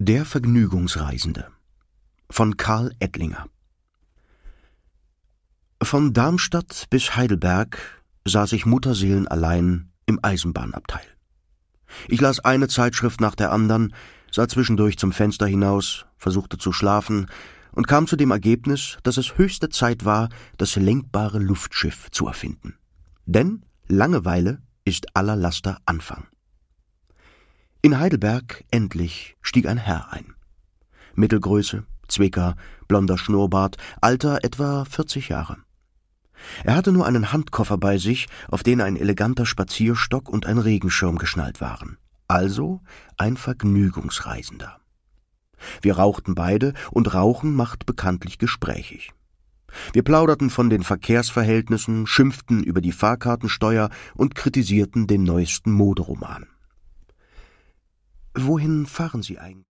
Der Vergnügungsreisende von Karl Ettlinger. Von Darmstadt bis Heidelberg saß ich mutterseelenallein im Eisenbahnabteil. Ich las eine Zeitschrift nach der anderen, sah zwischendurch zum Fenster hinaus, versuchte zu schlafen und kam zu dem Ergebnis, dass es höchste Zeit war, das lenkbare Luftschiff zu erfinden. Denn Langeweile ist aller Laster Anfang. In Heidelberg endlich stieg ein Herr ein. Mittelgröße, Zwicker, blonder Schnurrbart, Alter etwa 40 Jahre. Er hatte nur einen Handkoffer bei sich, auf den ein eleganter Spazierstock und ein Regenschirm geschnallt waren. Also ein Vergnügungsreisender. Wir rauchten beide, und Rauchen macht bekanntlich gesprächig. Wir plauderten von den Verkehrsverhältnissen, schimpften über die Fahrkartensteuer und kritisierten den neuesten Moderoman. »Wohin fahren Sie eigentlich?«